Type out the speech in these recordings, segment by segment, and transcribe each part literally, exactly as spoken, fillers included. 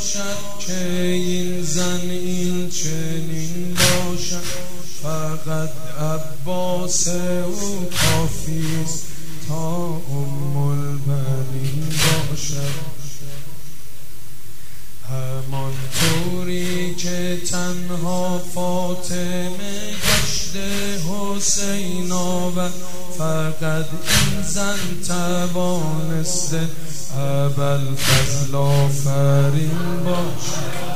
باشد که این زن این چنین باشد، فقط عباس او کافیست تا ام البنین باشد. همان طوری که تنها فاطمه گشته حسین آورد، فقط این زن توانسته ابوالفضل آفرین باشد.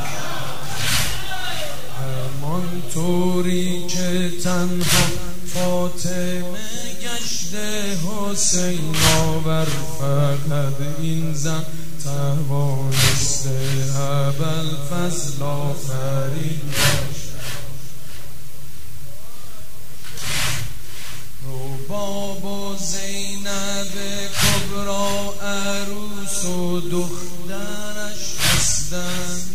همان طوری که تنها فاطمه گشته حسین آورد، فقط این زن توانسته ابوالفضل آفرین باشد. رباب و زینب کبرا عروس و دخترش هستند.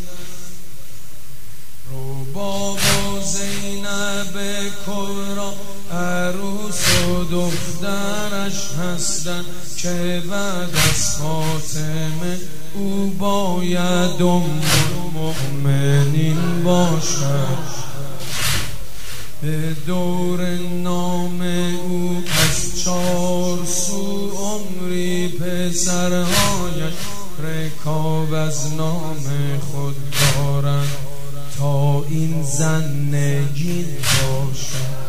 رباب و زینب کبرا عروس و دخترش هستند که بعد از فاطمه او باید ام المؤمنین باشد. به دور نام او از چار سو عمری پسرهایش رکاب از نام خود دارند تا این زن نگین باشد.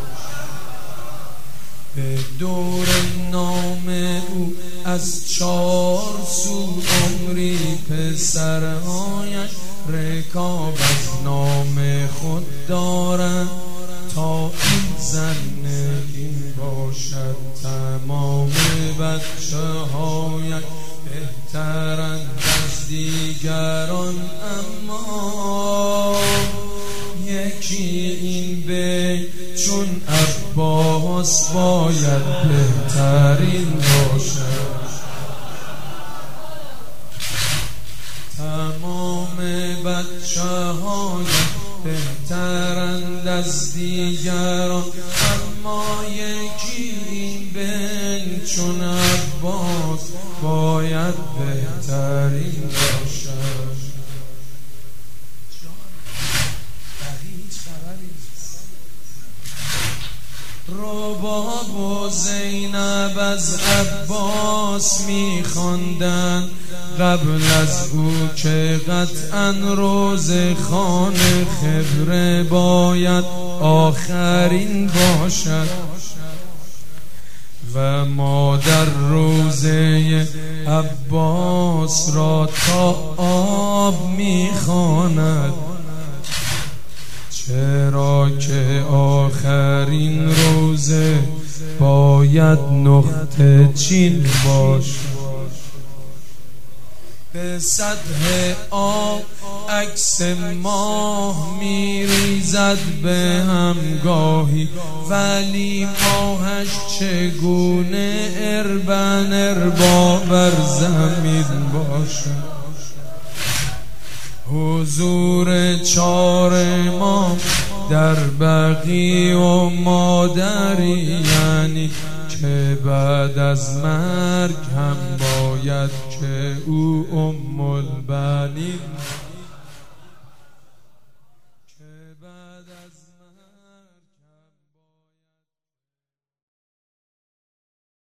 به دور نام او از چار سو عمری پسرهایش رکاب از نام خود دارند تا این زن نگین باشد. تمام بچه هایش بهترند از دیگران، اما یکی این به چون عباس باید بهترین باشد. تمام بچه های بهترند از دیگران، اما یکی این به چون عباس باید بهترین باشد. رباب و زینب از عباس می‌خواندند قبل از او که قطعاً روز خان خضر باید آخرین باشد و مادر روزه عباس را تا آب می‌خواند، چرا که آخرین روزه باید نقطه چین باشد. به سطح آب عکس ماه میریزد به همگاهی، ولی ماهش چگونه اربن اربا بر زمین باشد. حضور چار ما در بقیع و مادری، یعنی که بعد از مرگ هم باید که او ام البنین